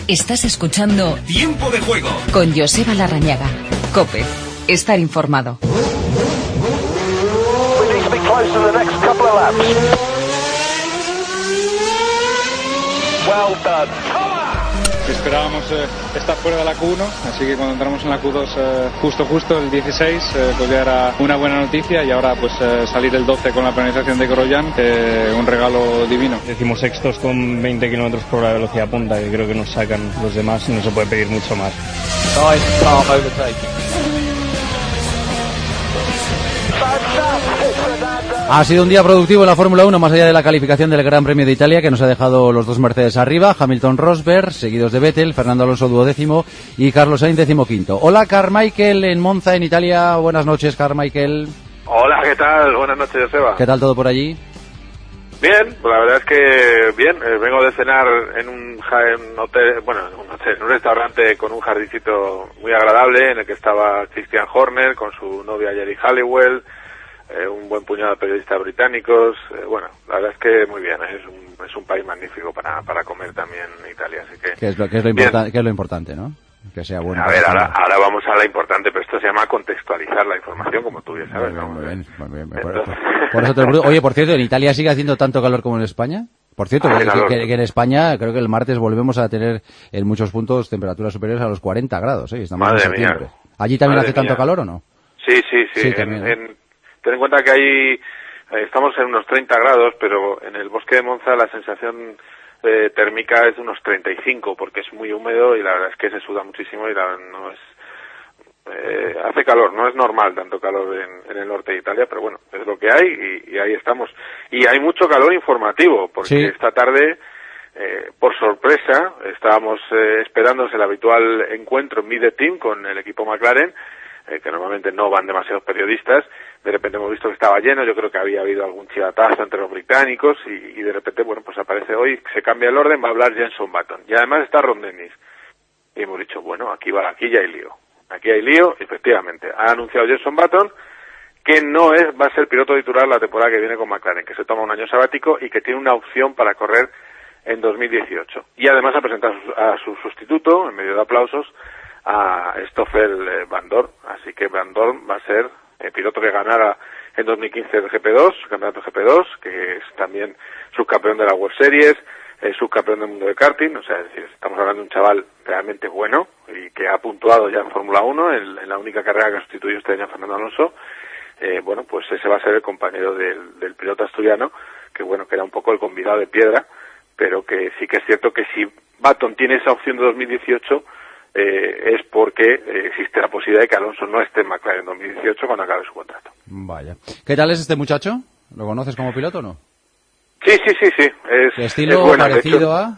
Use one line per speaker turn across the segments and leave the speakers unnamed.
Estás escuchando
Tiempo de Juego
con Joseba Larrañaga. COPE. Estar informado.
Esperábamos estar fuera de la Q1, así que cuando entramos en la Q2 justo el 16, pues ya era una buena noticia, y ahora pues salir el 12 con la penalización de Grosjean, un regalo divino.
Decimos sextos con 20 km por hora de velocidad punta, que creo que nos sacan los demás y no se puede pedir mucho más.
Ha sido un día productivo en la Fórmula 1, más allá de la calificación del Gran Premio de Italia, que nos ha dejado los dos Mercedes arriba, Hamilton-Rosberg, seguidos de Vettel, Fernando Alonso 12º y Carlos Sainz 15º. Hola, Carmichael, en Monza, en Italia. Buenas noches, Carmichael.
Hola, ¿qué tal? Buenas noches, Joseba.
¿Qué tal todo por allí?
Bien, pues la verdad es que bien. Vengo de cenar en un hotel, en un restaurante con un jardincito muy agradable, en el que estaba Christian Horner con su novia Jerry Halliwell, un buen puñado de periodistas británicos. La verdad es que muy bien, es un país magnífico para comer también Italia, así que...
¿Qué es lo importante, ¿no? Que sea bueno.
A ver, ahora vamos a la importante, pero esto se llama contextualizar la información, como tú ya sabes.
Muy bien. Por eso te lo pregunto. Oye, por cierto, ¿en Italia sigue haciendo tanto calor como en España? Por cierto, que en España creo que el martes volvemos a tener en muchos puntos temperaturas superiores a los 40 grados, ¿eh? Estamos en septiembre.
Mía.
¿Allí también hace tanto calor o no?
Sí.
También,
Ten en cuenta que ahí estamos en unos 30 grados, pero en el bosque de Monza la sensación térmica es de unos 35, porque es muy húmedo y la verdad es que se suda muchísimo y no es... hace calor, no es normal tanto calor en el norte de Italia, pero bueno, es lo que hay y ahí estamos. Y hay mucho calor informativo, porque esta tarde, por sorpresa, estábamos esperándose el habitual encuentro Meet the Team con el equipo McLaren, que normalmente no van demasiados periodistas. De repente hemos visto que estaba lleno, yo creo que había habido algún chivatazo entre los británicos y de repente, pues aparece hoy, se cambia el orden, va a hablar Jenson Button. Y además está Ron Dennis. Y hemos dicho, aquí ya hay lío. Aquí hay lío, efectivamente. Ha anunciado Jenson Button que va a ser piloto titular la temporada que viene con McLaren, que se toma un año sabático y que tiene una opción para correr en 2018. Y además ha presentado a su sustituto, en medio de aplausos, a Stoffel Van Dorn. Así que Van Dorn va a ser el piloto que ganara en 2015 el GP2, el campeonato GP2, que es también subcampeón de la World Series, subcampeón del mundo de karting. O sea, es decir, estamos hablando de un chaval realmente bueno y que ha puntuado ya en Fórmula 1 en la única carrera que sustituyó este año a Fernando Alonso. Pues ese va a ser el compañero del piloto asturiano, que era un poco el convidado de piedra, pero que sí que es cierto que si Button tiene esa opción de 2018, es porque existe la posibilidad de que Alonso no esté en McLaren en 2018 cuando acabe su contrato.
Vaya. ¿Qué tal es este muchacho? ¿Lo conoces como piloto o no?
Sí.
¿Qué estilo parecido a...?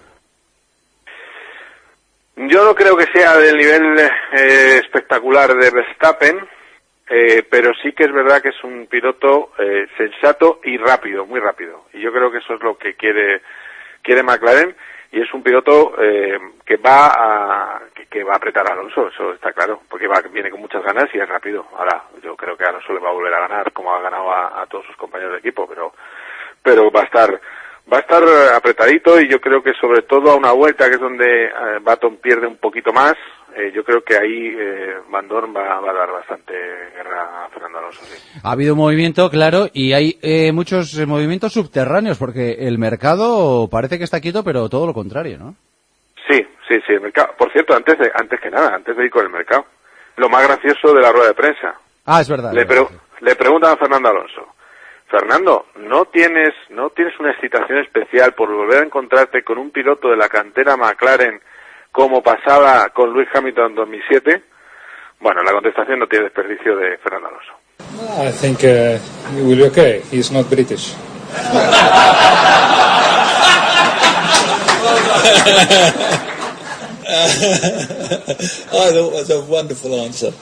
Yo no creo que sea del nivel espectacular de Verstappen, pero sí que es verdad que es un piloto sensato y rápido, muy rápido. Y yo creo que eso es lo que quiere McLaren, y es un piloto que va a apretar a Alonso, eso está claro, porque viene con muchas ganas y es rápido. Ahora, yo creo que Alonso le va a volver a ganar, como ha ganado a todos sus compañeros de equipo, pero va a estar apretadito, y yo creo que sobre todo a una vuelta, que es donde Button pierde un poquito más, yo creo que ahí Van Dorn va a dar bastante guerra a Fernando Alonso. Sí.
Ha habido movimiento, claro, y hay muchos movimientos subterráneos, porque el mercado parece que está quieto, pero todo lo contrario, ¿no?
Sí, el mercado. Por cierto, antes de ir con el mercado, lo más gracioso de la rueda de prensa.
Ah, es verdad.
Le preguntan a Fernando Alonso: Fernando, ¿no tienes una excitación especial por volver a encontrarte con un piloto de la cantera McLaren como pasaba con Lewis Hamilton en 2007? Bueno, la contestación no tiene desperdicio de Fernando Alonso.
I think it will be okay. He's not British.
I thought it was a wonderful answer.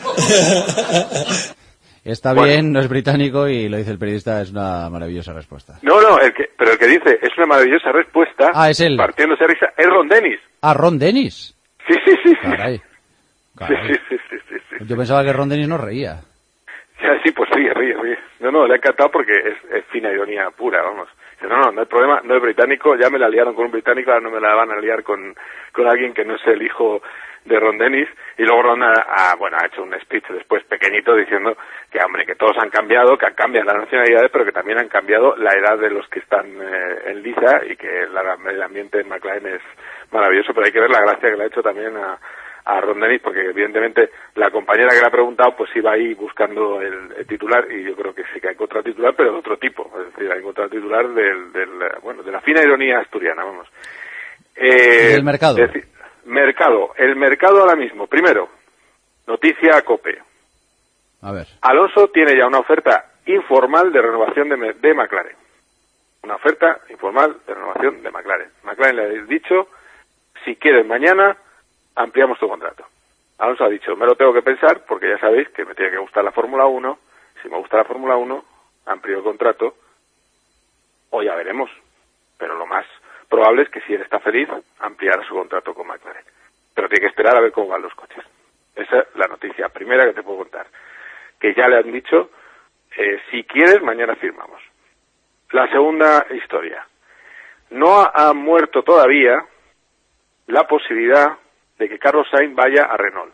Está bien, no es británico, y lo dice el periodista, es una maravillosa respuesta.
No, pero el que dice es una maravillosa respuesta,
es él,
partiéndose de risa, es Ron Dennis.
Ah, Ron Dennis.
Sí.
Caray.
Sí.
Yo pensaba que Ron Dennis no reía.
Sí, pues ríe. No, le ha encantado porque es fina ironía pura, vamos. Dice, no hay problema, no es británico, ya me la liaron con un británico, ahora no me la van a liar con alguien que no es el hijo de Ron Dennis. Y luego Ron ha hecho un speech después pequeñito diciendo que, hombre, que todos han cambiado, que han cambiado las nacionalidades, pero que también han cambiado la edad de los que están en liza, y que el ambiente en McLaren es maravilloso. Pero hay que ver la gracia que le ha hecho también a Ron Dennis, porque evidentemente la compañera que le ha preguntado pues iba ahí buscando el titular, y yo creo que sí que ha encontrado titular, pero de otro tipo, es decir, ha encontrado titular de la fina ironía asturiana, vamos.
¿El mercado?
El mercado ahora mismo, primero, noticia a COPE.
A ver.
Alonso tiene ya una oferta informal de renovación de McLaren. Una oferta informal de renovación de McLaren. McLaren le ha dicho, si quieres mañana, ampliamos tu contrato. Alonso ha dicho, me lo tengo que pensar, porque ya sabéis que me tiene que gustar la Fórmula 1. Si me gusta la Fórmula 1, amplío el contrato, o ya veremos. Pero lo más probable es que, si él está feliz, ampliará su contrato con McLaren. Pero tiene que esperar a ver cómo van los coches. Esa es la noticia primera que te puedo contar. Que ya le han dicho, si quieres, mañana firmamos. La segunda historia. No ha muerto todavía la posibilidad de que Carlos Sainz vaya a Renault.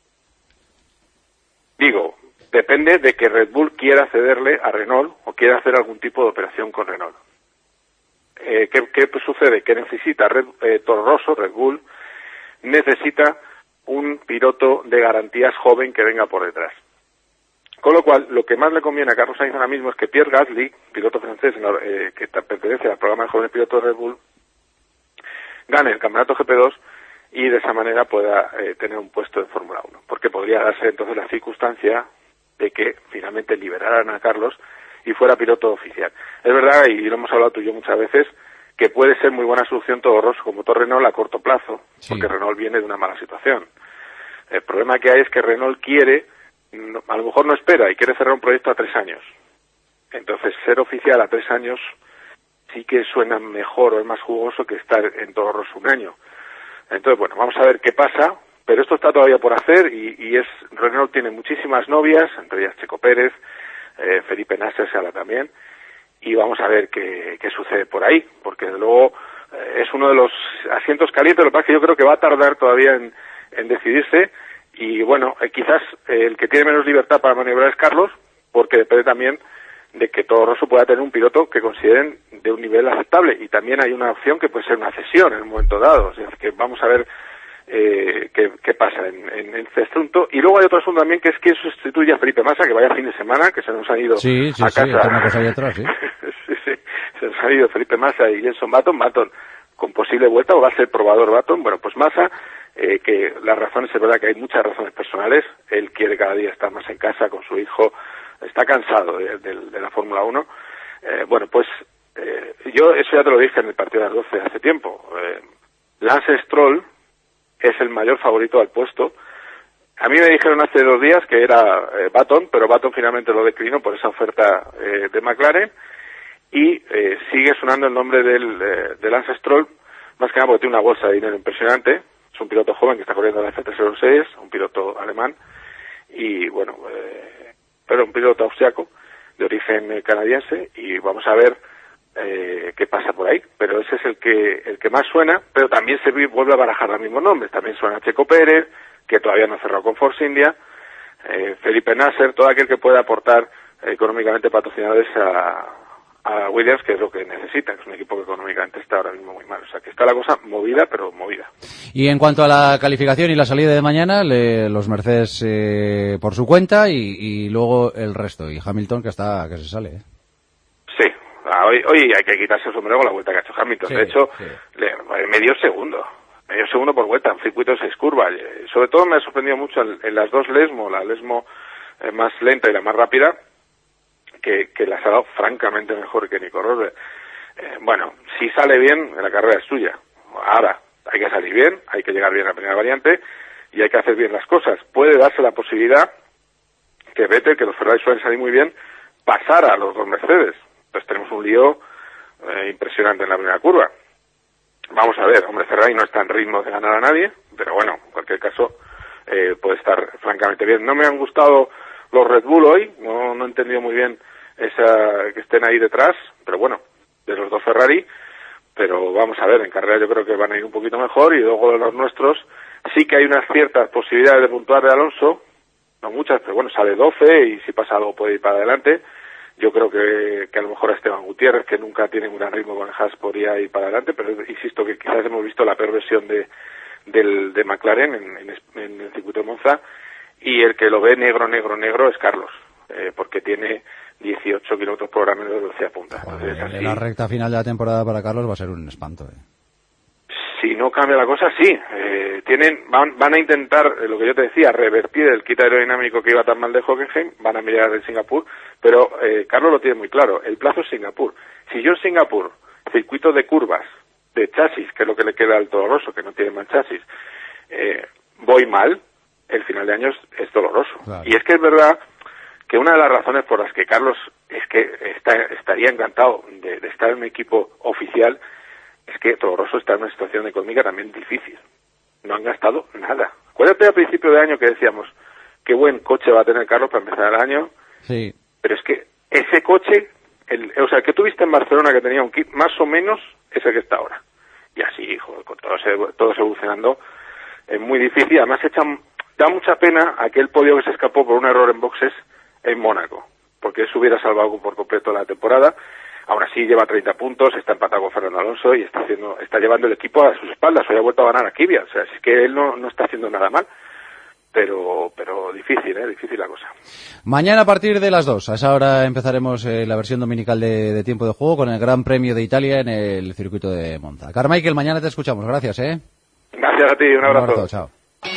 Digo, depende de que Red Bull quiera cederle a Renault o quiera hacer algún tipo de operación con Renault. ¿Qué sucede? Que necesita Toro Rosso, Red Bull, necesita un piloto de garantías joven que venga por detrás. Con lo cual, lo que más le conviene a Carlos Sainz ahora mismo es que Pierre Gasly, piloto francés que pertenece al programa de jóvenes pilotos de Red Bull, gane el campeonato GP2 y de esa manera pueda tener un puesto en Fórmula 1. Porque podría darse entonces la circunstancia de que finalmente liberaran a Carlos y fuera piloto oficial. Es verdad, y lo hemos hablado tú y yo muchas veces, que puede ser muy buena solución Toro Rosso como motor Renault a corto plazo, sí, porque Renault viene de una mala situación. El problema que hay es que Renault quiere, a lo mejor no espera, y quiere cerrar un proyecto a 3 años. Entonces, ser oficial a 3 años sí que suena mejor o es más jugoso que estar en Toro Rosso un año. Entonces, bueno, vamos a ver qué pasa, pero esto está todavía por hacer, y Renault tiene muchísimas novias, entre ellas Checo Pérez, Felipe Nasser se habla también, y vamos a ver qué sucede por ahí, porque desde luego es uno de los asientos calientes. Lo que pasa es que yo creo que va a tardar todavía en decidirse, y bueno, quizás el que tiene menos libertad para maniobrar es Carlos, porque depende también de que Toro Rosso pueda tener un piloto que consideren de un nivel aceptable, y también hay una opción que puede ser una cesión en un momento dado. O sea, que vamos a ver qué pasa en este asunto. Y luego hay otro asunto también, que es quién sustituye a Felipe Massa, que vaya fin de semana, que se nos han ido a casa.
Sí, una cosa ahí atrás, sí.
Sí, se nos han ido Felipe Massa y Jenson Button con posible vuelta, o va a ser probador Button. Bueno, pues Massa, que las razones, es verdad que hay muchas razones personales. Él quiere cada día estar más en casa con su hijo, está cansado de la Fórmula 1. Bueno, pues yo eso ya te lo dije en el partido de las 12 hace tiempo. Lance Stroll es el mayor favorito al puesto. A mí me dijeron hace 2 días que era Button, pero Button finalmente lo declinó por esa oferta de McLaren, y sigue sonando el nombre de Lance Stroll, más que nada porque tiene una bolsa de dinero impresionante. Es un piloto joven que está corriendo en la F306, un piloto alemán, y bueno, pero un piloto austriaco de origen canadiense, y vamos a ver qué pasa por ahí. Pero ese es el que más suena, pero también se vuelve a barajar los mismos nombres. También suena Checo Pérez, que todavía no ha cerrado con Force India, Felipe Nasser, todo aquel que pueda aportar económicamente patrocinadores a Williams, que es lo que necesita, que es un equipo que económicamente está ahora mismo muy mal. O sea, que está la cosa movida, pero movida.
Y en cuanto a la calificación y la salida de mañana, los Mercedes por su cuenta, y luego el resto, y Hamilton que se sale.
Sí, hoy hay que quitarse el sombrero con la vuelta que ha hecho Hamilton. Sí, de hecho, sí, medio segundo por vuelta, en circuito de 6 curvas. Sobre todo me ha sorprendido mucho en las 2 Lesmo, la Lesmo más lenta y la más rápida, que las ha dado francamente mejor que Nico Rosberg. Bueno, si sale bien, la carrera es suya. Ahora, hay que salir bien, hay que llegar bien a la primera variante, y hay que hacer bien las cosas. Puede darse la posibilidad que Vettel, que los Ferrari suelen salir muy bien, pasara a los 2 Mercedes. Entonces tenemos un lío impresionante en la primera curva. Vamos a ver, hombre, Ferrari no está en ritmo de ganar a nadie, pero bueno, en cualquier caso puede estar francamente bien. No me han gustado los Red Bull hoy, no he entendido muy bien que estén ahí detrás, pero bueno, los dos Ferrari, pero vamos a ver, en carrera yo creo que van a ir un poquito mejor, y luego los nuestros sí que hay unas ciertas posibilidades de puntuar de Alonso, no muchas, pero bueno, sale 12 y si pasa algo puede ir para adelante. Yo creo que a lo mejor a Esteban Gutiérrez, que nunca tiene un gran ritmo con el Haas, podría ir para adelante, pero insisto que quizás hemos visto la peor versión de McLaren en el circuito de Monza, y el que lo ve negro es Carlos, porque tiene 18 kilómetros por hora menos de velocidad punta.
Joder, entonces, la recta final de la temporada para Carlos va a ser un espanto.
Si no cambia la cosa, sí. Van a intentar, lo que yo te decía, revertir el kit aerodinámico que iba tan mal de Hockenheim, van a mirar en Singapur, pero Carlos lo tiene muy claro, el plazo es Singapur. Si yo en Singapur, circuito de curvas, de chasis, que es lo que le queda al Toro Rosso, que no tiene mal chasis, voy mal, el final de año es doloroso. Claro. Y es que es verdad que una de las razones por las que Carlos es que estaría encantado de estar en un equipo oficial es que Toro Rosso está en una situación económica también difícil. No han gastado nada. Acuérdate al principio de año que decíamos qué buen coche va a tener Carlos para empezar el año.
Sí.
Pero es que ese coche, el que tuviste en Barcelona, que tenía un kit más o menos, es el que está ahora. Y así, joder, con todo evolucionando, es muy difícil. Además da mucha pena aquel podio que se escapó por un error en boxes en Mónaco, porque eso hubiera salvado por completo la temporada. Aún así lleva 30 puntos, está empatado con Fernando Alonso y está llevando el equipo a sus espaldas. Hoy ha vuelto a ganar a Kvyat, o sea, es que él no está haciendo nada mal, pero difícil, difícil la cosa.
Mañana a partir de las 2, a esa hora empezaremos la versión dominical de tiempo de juego con el Gran Premio de Italia en el circuito de Monza. Carmichael, mañana te escuchamos, gracias.
Gracias a ti, un abrazo.
Un abrazo, chao.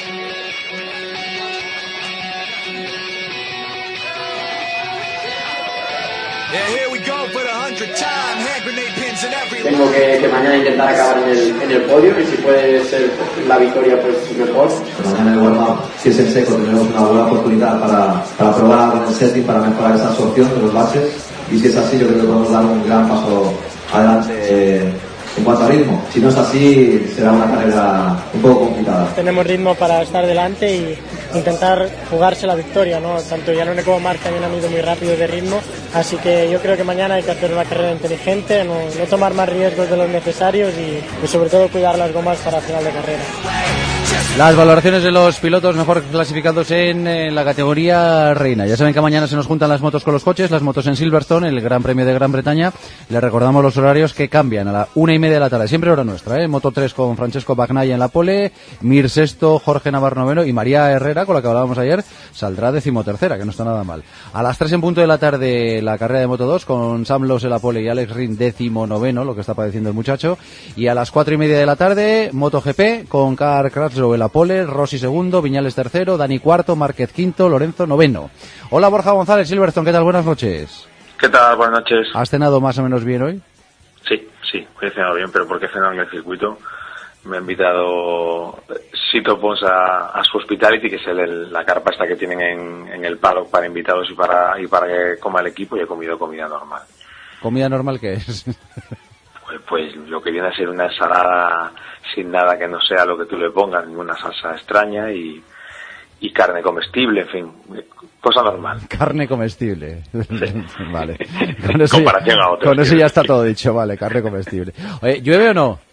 Tengo que mañana intentar acabar en el podio, y si puede ser la victoria, pues mejor.
Mañana en el warm-up, si es en seco, tenemos una buena oportunidad para probar con el setting, para mejorar esa absorción de los baches, y si es así yo creo que podemos dar un gran paso adelante en cuanto a ritmo. Si no es así, será una carrera un poco complicada.
Tenemos ritmo para estar delante y intentar jugarse la victoria, ¿no? Tanto Iannone como Marc también han ido muy rápido de ritmo, así que yo creo que mañana hay que hacer una carrera inteligente, no tomar más riesgos de los necesarios y sobre todo cuidar las gomas para el final de carrera.
Las valoraciones de los pilotos mejor clasificados en la categoría reina. Ya saben que mañana se nos juntan las motos con los coches, las motos en Silverstone, el Gran Premio de Gran Bretaña. Les recordamos los horarios que cambian a la 1:30 de la tarde, siempre hora nuestra, Moto 3 con Francesco Bagnaia en la pole, Mir sexto, Jorge Navarro noveno y María Herrera, con la que hablábamos ayer, saldrá 13ª, que no está nada mal. A las 3 en punto de la tarde la carrera de Moto 2 con Sam Lowe en la pole y Alex Rins 19º, lo que está padeciendo el muchacho. Y a las 4:30 de la tarde Moto GP con Karl Crutchlow en la pole, Rossi segundo, Viñales tercero, Dani cuarto, Márquez quinto, Lorenzo noveno. Hola Borja González, Silverstone, ¿qué tal? Buenas noches.
¿Qué tal? Buenas noches.
¿Has cenado más o menos bien hoy?
Sí, hoy he cenado bien, pero porque he cenado en el circuito. Me ha invitado Sito Pons a su hospitality, que es la carpa esta que tienen en el paddock para invitados y para que coma el equipo, y he comido comida normal.
¿Comida normal qué es?
Pues lo que viene a ser una ensalada sin nada que no sea lo que tú le pongas, ninguna salsa extraña y carne comestible, en fin, cosa normal.
Carne comestible.
Sí.
Vale.
Comparación a otros.
Con eso ya está todo dicho, vale, carne comestible. Oye, ¿llueve o no?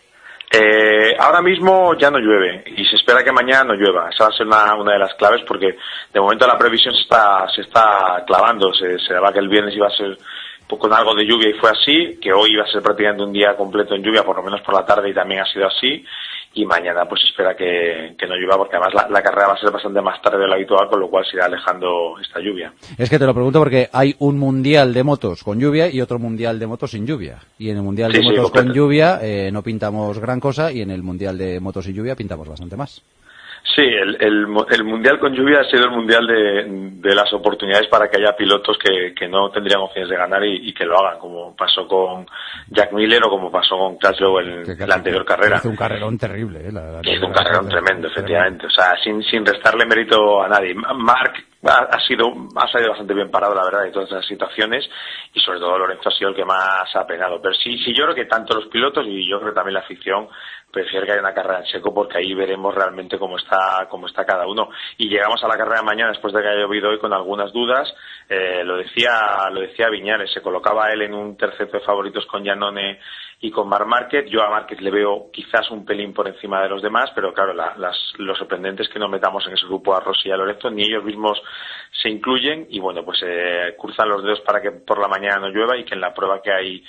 Ahora mismo ya no llueve y se espera que mañana no llueva. Esa va a ser una de las claves, porque de momento la previsión se está clavando. Se daba que el viernes iba a ser con algo de lluvia y fue así, que hoy iba a ser prácticamente un día completo en lluvia, por lo menos por la tarde, y también ha sido así, y mañana pues espera que no llueva, porque además la carrera va a ser bastante más tarde de lo habitual, con lo cual se irá alejando esta lluvia. Es
que te lo pregunto porque hay un mundial de motos con lluvia y otro mundial de motos sin lluvia, y en el mundial de motos con lluvia no pintamos gran cosa, y en el mundial de motos sin lluvia pintamos bastante más.
Sí, el mundial con lluvia ha sido el mundial de las oportunidades para que haya pilotos que no tendrían opciones de ganar y que lo hagan, como pasó con Jack Miller o como pasó con Crutchlow en la anterior carrera.
Hizo un carrerón terrible,
hizo un carrerón tremendo, efectivamente. O sea, sin restarle mérito a nadie. Marc ha salido bastante bien parado, la verdad, de todas esas situaciones, y sobre todo Lorenzo ha sido el que más ha penado. Pero sí, yo creo que tanto los pilotos y yo creo que también la afición prefiere que haya una carrera en seco, porque ahí veremos realmente cómo está cada uno. Y llegamos a la carrera de mañana, después de que haya llovido hoy, con algunas dudas. Lo decía Viñales, se colocaba él en un terceto de favoritos con Iannone y con Marc Márquez. Yo a Márquez le veo quizás un pelín por encima de los demás, pero claro, lo sorprendente es que no metamos en ese grupo a Rossi y a Lorenzo, ni ellos mismos se incluyen, y bueno, pues cruzan los dedos para que por la mañana no llueva y que en la prueba que hay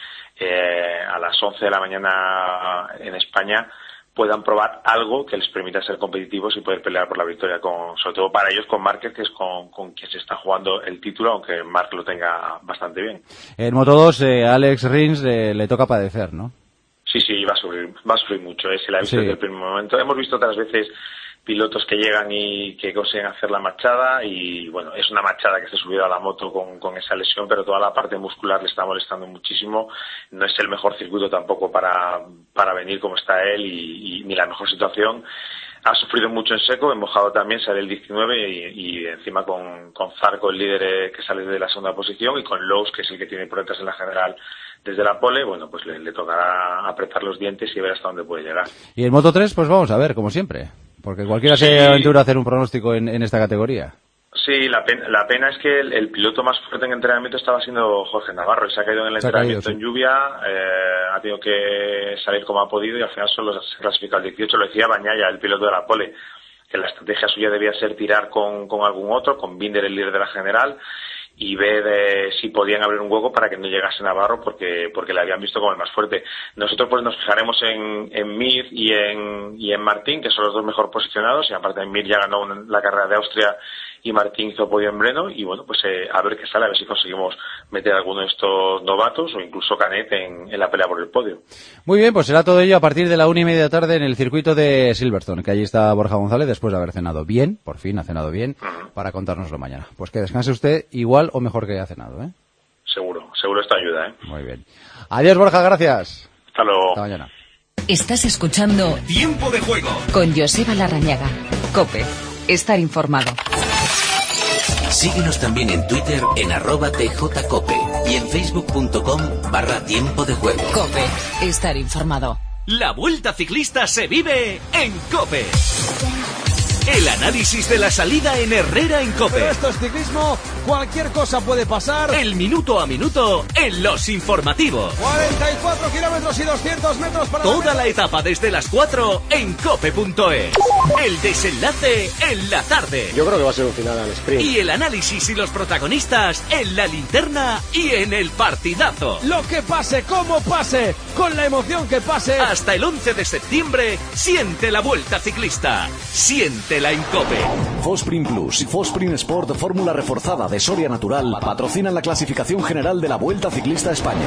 a las 11 de la mañana en España puedan probar algo que les permita ser competitivos y poder pelear por la victoria, sobre todo para ellos con Márquez, que es con quien se está jugando el título, aunque Marc lo tenga bastante bien.
En Moto2, Alex Rins le toca padecer, ¿no?
Sí, va a sufrir mucho, se la ha visto desde el primer momento. Hemos visto otras veces pilotos que llegan y que consiguen hacer la machada, y bueno, es una machada que se ha subido a la moto con esa lesión, pero toda la parte muscular le está molestando muchísimo. No es el mejor circuito tampoco para venir como está él, y ni la mejor situación. Ha sufrido mucho en seco, en mojado también, sale el 19 y encima con Zarco, el líder, que sale de la segunda posición, y con Lowe's, que es el que tiene problemas en la general desde la pole. Bueno, pues le tocará apretar los dientes y ver hasta dónde puede llegar.
Y en Moto3, pues vamos a ver, como siempre, porque cualquiera se aventura a hacer un pronóstico en esta categoría.
Sí, la pena es que el piloto más fuerte en entrenamiento estaba siendo Jorge Navarro, y se ha caído en el entrenamiento en lluvia, ha tenido que salir como ha podido, y al final solo se clasifica el 18. Lo decía Bagnaia, el piloto de la pole, que la estrategia suya debía ser tirar con algún otro, con Binder, el líder de la general, y ver si podían abrir un hueco para que no llegase Navarro, porque le habían visto como el más fuerte. Nosotros pues nos fijaremos en Mir y en Martín, que son los dos mejor posicionados, y aparte Mir ya ganó la carrera de Austria y Martín hizo podio en Breno, y bueno, pues a ver qué sale, a ver si conseguimos meter a alguno de estos novatos, o incluso Canet en la pelea por el podio.
Muy bien, pues será todo ello a partir de la 1:30 de la tarde en el circuito de Silverstone, que allí está Borja González, después de haber cenado bien, por fin ha cenado bien, para contárnoslo mañana. Pues que descanse usted igual o mejor que haya cenado, ¿eh?
Seguro esto ayuda, ¿eh?
Muy bien. Adiós, Borja, gracias.
Hasta luego.
Hasta mañana.
Estás escuchando
Tiempo de Juego
con Joseba Larrañaga. COPE. Estar informado.
Síguenos también en Twitter en @tjcope y en facebook.com/Tiempo de Juego.
COPE. Estar informado.
La Vuelta Ciclista se vive en COPE. El análisis de la salida en Herrera en COPE.
Pero esto es ciclismo, cualquier cosa puede pasar.
El minuto a minuto en los informativos.
44 kilómetros y 200 metros para...
Toda la etapa desde las 4 en cope.es. El desenlace en la tarde.
Yo creo que va a ser un final al sprint.
Y el análisis y los protagonistas en la linterna y en el partidazo.
Lo que pase, como pase, con la emoción que pase.
Hasta el 11 de septiembre, siente la Vuelta Ciclista. Siente la Incope.
Fosprin Plus y Fosprin Sport Fórmula Reforzada de Soria Natural patrocinan la clasificación general de la Vuelta Ciclista España.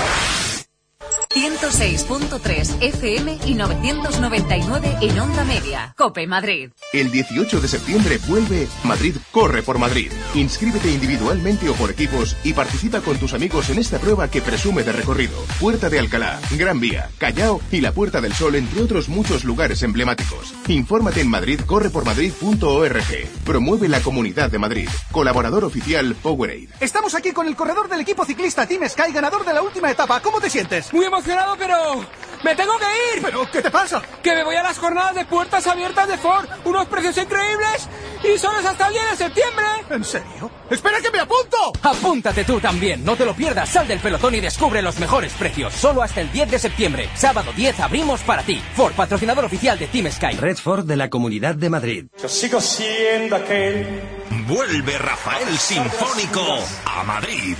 106.3 FM y 999 en Onda Media. COPE Madrid.
El 18 de septiembre vuelve Madrid Corre por Madrid. Inscríbete individualmente o por equipos y participa con tus amigos en esta prueba que presume de recorrido. Puerta de Alcalá, Gran Vía, Callao y la Puerta del Sol, entre otros muchos lugares emblemáticos. Infórmate en madridcorrepormadrid.org. Promueve la Comunidad de Madrid. Colaborador oficial Powerade.
Estamos aquí con el corredor del equipo ciclista Team Sky, ganador de la última etapa. ¿Cómo te sientes?
Muy emocionado, pero ¡me tengo que ir!
¿Pero qué te pasa?
Que me voy a las jornadas de puertas abiertas de Ford. Unos precios increíbles y solo es hasta el 10 de septiembre.
¿En serio? ¡Espera que me apunto!
Apúntate tú también, no te lo pierdas. Sal del pelotón y descubre los mejores precios. Solo hasta el 10 de septiembre. Sábado 10 abrimos para ti. Ford, patrocinador oficial de Team Sky.
Red Ford de la Comunidad de Madrid.
Yo sigo siendo aquel.
Vuelve Rafael Sinfónico a Madrid.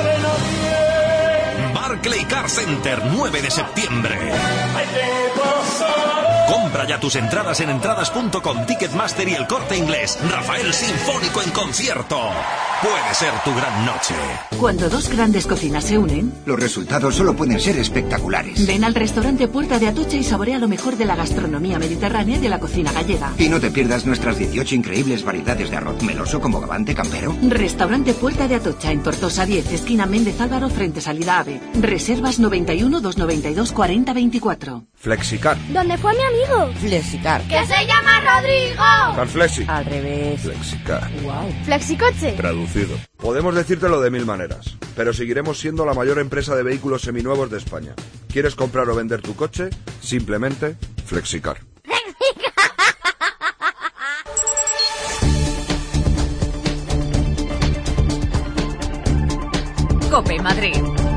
Barclay Car Center, 9 de septiembre. Compra ya tus entradas en entradas.com, Ticketmaster y El Corte Inglés. Rafael Sinfónico en concierto. Puede ser tu gran noche.
Cuando dos grandes cocinas se unen,
los resultados solo pueden ser espectaculares.
Ven al restaurante Puerta de Atocha y saborea lo mejor de la gastronomía mediterránea y de la cocina gallega.
Y no te pierdas nuestras 18 increíbles variedades de arroz meloso con bogavante campero.
Restaurante Puerta de Atocha en Tortosa 10, esquina Méndez Álvaro, frente Salida Ave. Reservas 91 292 40 24.
Flexicar.
Donde fue mi amigo
Rodrigo?
Flexicar.
¡Que se llama Rodrigo!
Carflexi.
Al revés.
Flexicar.
Wow.
Flexicoche.
Traducido. Podemos decírtelo de mil maneras, pero seguiremos siendo la mayor empresa de vehículos seminuevos de España. ¿Quieres comprar o vender tu coche? Simplemente Flexicar.
COPE Madrid.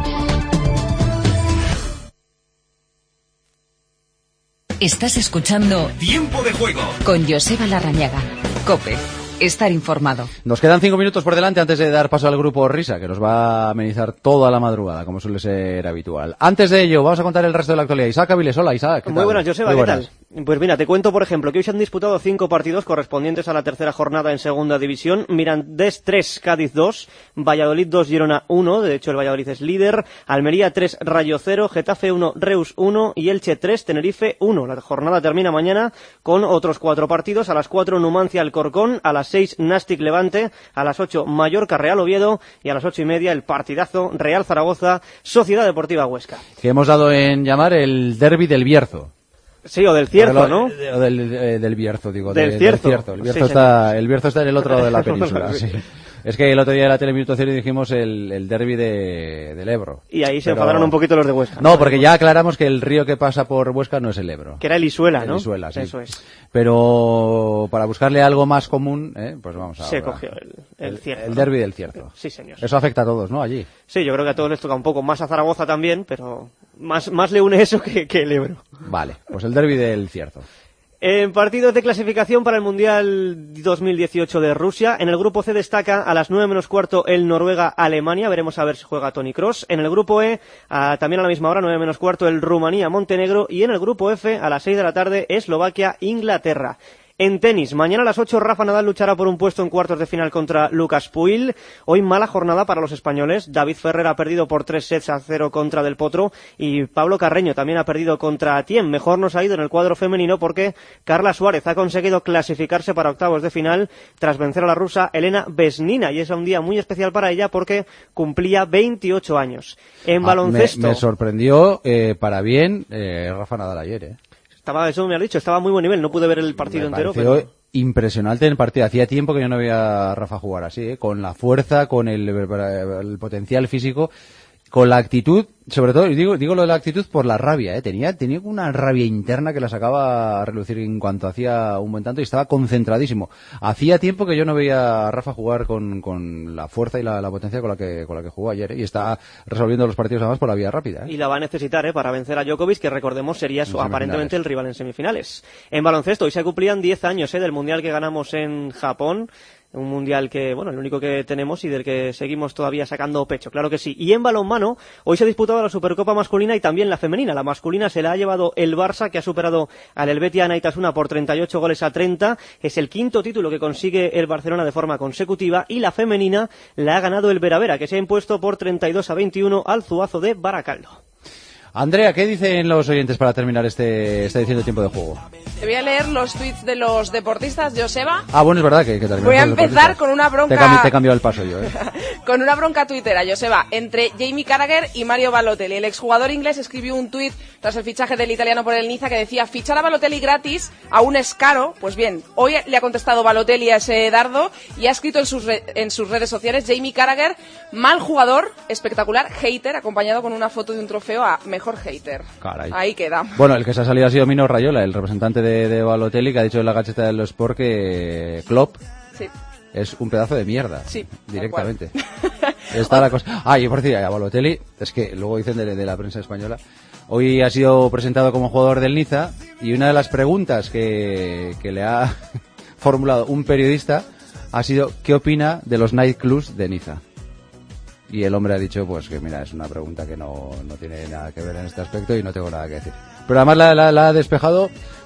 Estás escuchando
Tiempo de Juego
con Joseba Larrañaga. COPE. Estar informado.
Nos quedan 5 minutos por delante antes de dar paso al grupo Risa, que nos va a amenizar toda la madrugada, como suele ser habitual. Antes de ello, vamos a contar el resto de la actualidad. Isaac Avilés, hola Isaac.
Muy buenas, Joseba, ¿qué tal? Pues mira, te cuento, por ejemplo, que hoy se han disputado 5 partidos correspondientes a la tercera jornada en segunda división. Mirandés 3, Cádiz 2, Valladolid 2, Girona 1, de hecho el Valladolid es líder, Almería 3, Rayo 0, Getafe 1, Reus 1 y Elche 3, Tenerife 1. La jornada termina mañana con otros 4 partidos, a las 4 Numancia Alcorcón, a las 6 Nastic Levante, a las 8 Mallorca Real Oviedo y a las 8:30 el partidazo Real Zaragoza Sociedad Deportiva Huesca.
Que hemos dado en llamar el derbi del Bierzo.
Sí, o del Cierzo, ¿no?
O del Bierzo, digo.
Del Cierzo.
El Bierzo, sí, el Bierzo está en el otro lado de la península, sí. Es que el otro día de la Teleminuto Cero dijimos el derbi del Ebro.
Y ahí se enfadaron un poquito los de Huesca.
No, porque ya aclaramos que el río que pasa por Huesca no es el Ebro.
Que era el Isuela, ¿no?
El Isuela, sí.
Eso es.
Pero para buscarle algo más común, pues vamos a...
Se cogió el Cierzo.
El derbi del Cierzo.
Sí, señor.
Eso afecta a todos, ¿no? Allí.
Sí, yo creo que a todos les toca un poco más a Zaragoza también, pero más le une eso que el Ebro.
Vale, pues el derbi del Cierzo.
En partidos de clasificación para el Mundial 2018 de Rusia, en el grupo C destaca a las 9 menos cuarto el Noruega-Alemania, veremos a ver si juega Toni Kroos. En el grupo E, también a la misma hora, 9 menos cuarto, el Rumanía-Montenegro. Y en el grupo F, a las 6 de la tarde, Eslovaquia-Inglaterra. En tenis, mañana a las 8 Rafa Nadal luchará por un puesto en cuartos de final contra Lucas Puig. Hoy mala jornada para los españoles. David Ferrer ha perdido por 3-0 contra Del Potro y Pablo Carreño también ha perdido contra Tiem. Mejor nos ha ido en el cuadro femenino porque Carla Suárez ha conseguido clasificarse para octavos de final tras vencer a la rusa Elena Vesnina, y es un día muy especial para ella porque cumplía 28 años. En baloncesto...
Me sorprendió para bien Rafa Nadal ayer,
Eso me has dicho, estaba a muy buen nivel, no pude ver el partido entero. Pero
impresionante en el partido, hacía tiempo que yo no veía a Rafa jugar así, con la fuerza, con el potencial físico, con la actitud, sobre todo, digo lo de la actitud por la rabia, tenía una rabia interna que la sacaba a relucir en cuanto hacía un buen tanto y estaba concentradísimo. Hacía tiempo que yo no veía a Rafa jugar con la fuerza y la potencia con la que jugó ayer, y está resolviendo los partidos además por la vía rápida.
Y la va a necesitar para vencer a Djokovic, que recordemos sería aparentemente el rival en semifinales. En baloncesto, hoy se cumplían 10 años del Mundial que ganamos en Japón. Un mundial que, el único que tenemos y del que seguimos todavía sacando pecho, claro que sí. Y en balonmano, hoy se ha disputado la Supercopa masculina y también la femenina. La masculina se la ha llevado el Barça, que ha superado al Helvetia Anaitasuna por 38-30. Es el quinto título que consigue el Barcelona de forma consecutiva. Y la femenina la ha ganado el Veravera, que se ha impuesto por 32-21 al Zuazo de Baracaldo.
Andrea, ¿qué dicen los oyentes para terminar esta edición de Tiempo de Juego?
Te voy a leer los tweets de los deportistas, Joseba.
Bueno, es verdad que terminamos.
Voy a empezar con una bronca...
Te he cambiado el paso yo,
Con una bronca tuitera, Joseba, entre Jamie Carragher y Mario Balotelli. El exjugador inglés escribió un tuit tras el fichaje del italiano por el Niza que decía: fichar a Balotelli gratis aún es caro. Pues bien, hoy le ha contestado Balotelli a ese dardo y ha escrito en sus redes sociales: Jamie Carragher, mal jugador, espectacular, hater, acompañado con una foto de un trofeo a mejor hater.
Caray.
Ahí queda.
Bueno, el que se ha salido ha sido Mino Raiola, el representante de Balotelli, que ha dicho en la Gaceta dello Sport que Klopp es un pedazo de mierda.
Sí,
directamente. Está la cosa. Y por decir, a Balotelli, es que luego dicen de la prensa española, hoy ha sido presentado como jugador del Niza y una de las preguntas que le ha formulado un periodista ha sido: ¿qué opina de los nightclubs de Niza? Y el hombre ha dicho, pues que mira, es una pregunta que no tiene nada que ver en este aspecto y no tengo nada que decir. Pero además la ha despejado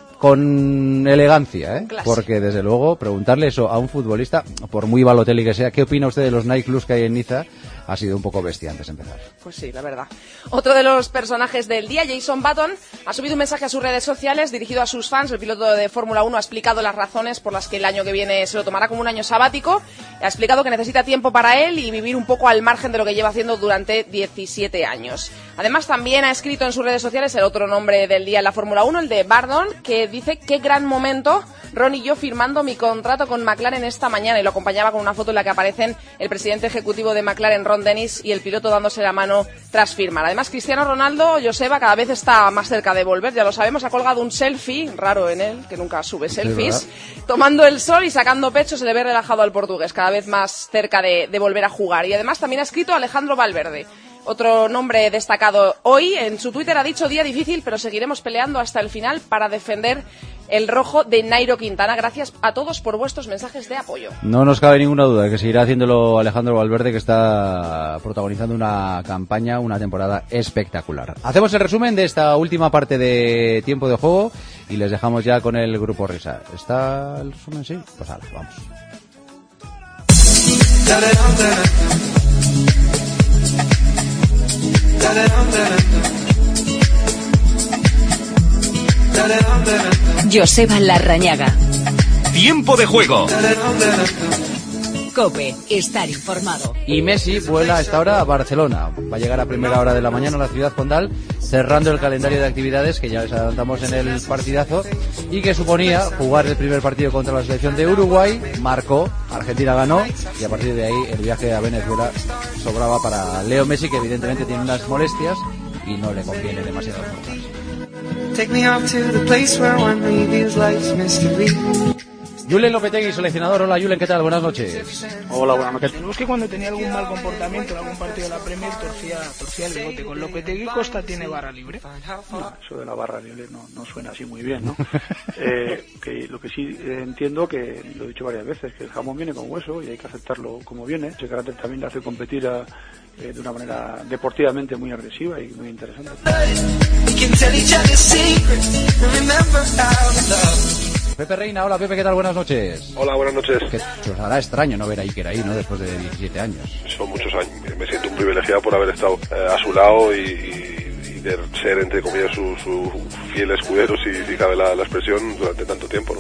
con elegancia, porque desde luego preguntarle eso a un futbolista, por muy Balotelli que sea, ¿qué opina usted de los nightclubs que hay en Niza? ha sido un poco bestia antes de empezar.
Pues sí, la verdad. Otro de los personajes del día, Jason Button, ha subido un mensaje a sus redes sociales dirigido a sus fans. El piloto de Fórmula 1 ha explicado las razones por las que el año que viene se lo tomará como un año sabático. Ha explicado que necesita tiempo para él y vivir un poco al margen de lo que lleva haciendo durante 17 años. Además, también ha escrito en sus redes sociales el otro nombre del día en la Fórmula 1, el de Bardon, que dice: qué gran momento, Ron y yo firmando mi contrato con McLaren esta mañana, y lo acompañaba con una foto en la que aparecen el presidente ejecutivo de McLaren, Ron Dennis, y el piloto dándose la mano tras firmar. Además, Cristiano Ronaldo, Joseba, cada vez está más cerca de volver, ya lo sabemos, ha colgado un selfie, raro en él, que nunca sube selfies, tomando el sol y sacando pecho. Se le ve relajado al portugués, cada vez más cerca de volver a jugar. Y además también ha escrito Alejandro Valverde, otro nombre destacado hoy. En su Twitter ha dicho: día difícil, pero seguiremos peleando hasta el final para defender el rojo de Nairo Quintana. Gracias a todos por vuestros mensajes de apoyo.
No nos cabe ninguna duda de que seguirá haciéndolo Alejandro Valverde, que está protagonizando una campaña, una temporada espectacular. Hacemos el resumen de esta última parte de tiempo de juego y les dejamos ya con el grupo Risa. ¿Está el resumen? Sí. Pues ahora, vamos.
Joseba Larrañaga.
Tiempo de juego.
COPE, estar informado.
Y Messi vuela a esta hora a Barcelona. Va a llegar a primera hora de la mañana a la ciudad condal, cerrando el calendario de actividades que ya les adelantamos en el partidazo y que suponía jugar el primer partido contra la selección de Uruguay. Marcó, Argentina ganó y a partir de ahí el viaje a Venezuela sobraba para Leo Messi, que evidentemente tiene unas molestias y no le conviene demasiado forzarse. Julen Lopetegui, seleccionador. Hola Julen, ¿qué tal? Buenas noches.
Hola, buenas noches. Es que cuando tenía algún mal comportamiento en algún partido de la Premier torcía el bigote. Con Lopetegui, Costa tiene barra libre.
No, eso de la barra libre no suena así muy bien, ¿no? Que lo que sí entiendo, que lo he dicho varias veces, que el jamón viene con hueso y hay que aceptarlo como viene. Ese carácter también le hace competir de una manera deportivamente muy agresiva y muy interesante.
Pepe Reina, hola Pepe, ¿qué tal? Buenas noches.
Hola, buenas noches.
Que os hará extraño no ver a Iker ahí, ¿no? Después de 17 años.
Son muchos años. Me siento un privilegiado por haber estado a su lado y de ser, entre comillas, su fiel escudero, si cabe la expresión, durante tanto tiempo, ¿no?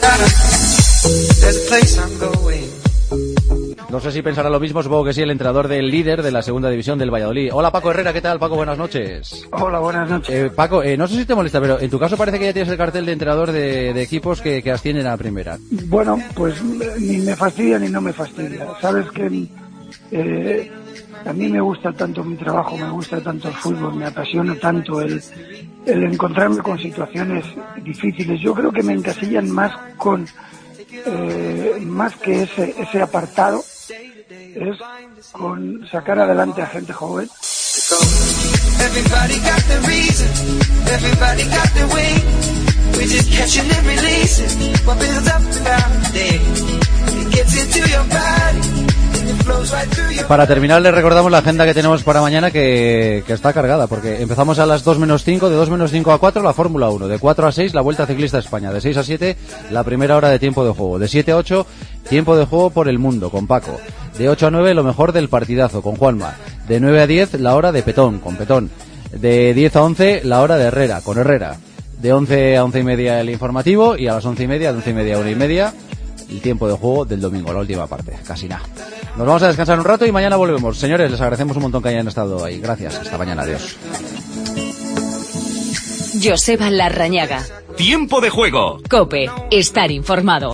No sé si pensará lo mismo, supongo que sí, el entrenador del líder de la segunda división del Valladolid. Hola Paco Herrera, ¿qué tal? Paco, buenas noches.
Hola, buenas noches.
Paco, no sé si te molesta, pero en tu caso parece que ya tienes el cartel de entrenador de equipos que ascienden a la primera.
Bueno, pues ni me fastidia ni no me fastidia. Sabes que a mí me gusta tanto mi trabajo, me gusta tanto el fútbol, me apasiona tanto el encontrarme con situaciones difíciles. Yo creo que me encasillan más más que ese apartado, es con sacar adelante a gente joven.
Para terminar, les recordamos la agenda que tenemos para mañana, que está cargada, porque empezamos a las 2 menos 5, de 2 menos 5 a 4 la Fórmula 1, de 4 a 6 la Vuelta Ciclista a España, de 6 a 7 la primera hora de tiempo de juego, de 7 a 8 tiempo de juego por el mundo con Paco, de 8 a 9 lo mejor del partidazo con Juanma, de 9 a 10 la hora de Petón con Petón, de 10 a 11 la hora de Herrera con Herrera, de 11 a 11 y media el informativo y a las 11 y media, de 11 y media a 1 y media el tiempo de juego del domingo, la última parte, casi nada. Nos vamos a descansar un rato y mañana volvemos. Señores, les agradecemos un montón que hayan estado ahí. Gracias, hasta mañana, adiós.
Joseba Larrañaga.
Tiempo de juego.
COPE, estar informado.